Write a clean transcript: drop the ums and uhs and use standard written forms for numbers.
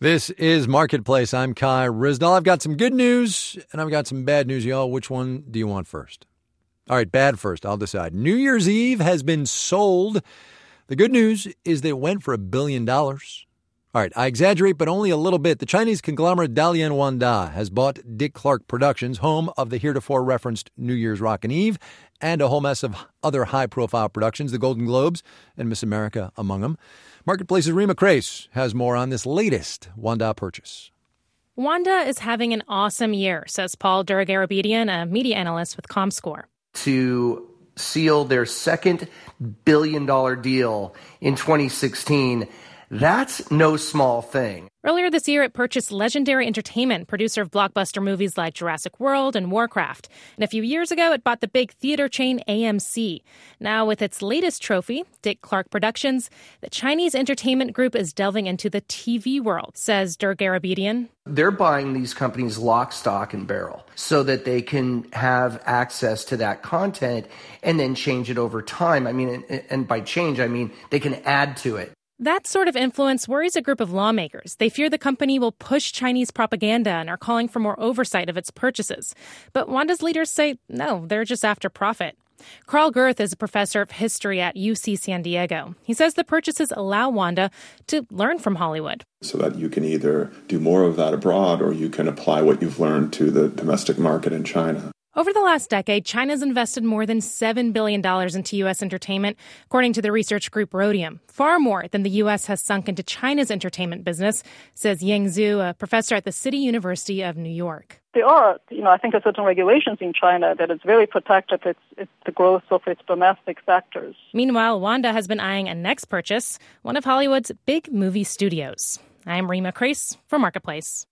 This is Marketplace. I'm Kai Ryssdal. I've got some good news and I've got some bad news, y'all. Which one do you want first? All right, bad first. I'll decide. New Year's Eve has been sold. The good news is that it went for $1 billion. All right, I exaggerate, but only a little bit. The Chinese conglomerate Dalian Wanda has bought Dick Clark Productions, home of the heretofore referenced New Year's Rockin' Eve, and a whole mess of other high-profile productions, the Golden Globes and Miss America among them. Marketplace's Rima Crace has more on this latest Wanda purchase. Wanda is having an awesome year, says Paul Durgarabedian, a media analyst with Comscore. To seal their second billion-dollar deal in 2016, that's no small thing. Earlier this year, it purchased Legendary Entertainment, producer of blockbuster movies like Jurassic World and Warcraft. And a few years ago, it bought the big theater chain AMC. Now, with its latest trophy, Dick Clark Productions, the Chinese entertainment group is delving into the TV world, says Durgarabedian. They're buying these companies lock, stock, and barrel so that they can have access to that content and then change it over time. I mean, and by change, I mean they can add to it. That sort of influence worries a group of lawmakers. They fear the company will push Chinese propaganda and are calling for more oversight of its purchases. But Wanda's leaders say, no, they're just after profit. Carl Gerth is a professor of history at UC San Diego. He says the purchases allow Wanda to learn from Hollywood. So that you can either do more of that abroad or you can apply what you've learned to the domestic market in China. Over the last decade, China's invested more than $7 billion into U.S. entertainment, according to the research group Rhodium. Far more than the U.S. has sunk into China's entertainment business, says Yang Zhu, a professor at the City University of New York. There are, I think there's certain regulations in China that it's very protective. It's the growth of its domestic sectors. Meanwhile, Wanda has been eyeing a next purchase, one of Hollywood's big movie studios. I'm Rima Crace for Marketplace.